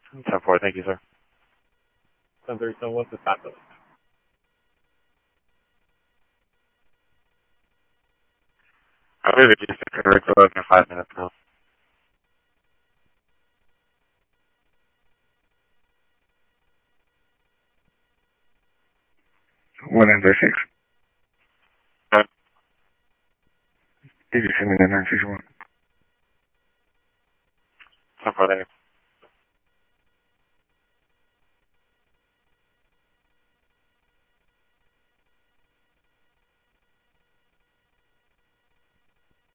10-4, thank you, sir. 1037, what's the status? I believe it just occurred for like 5 minutes now. One under 6. Okay. Did you send me the 961? 10-4, thank you.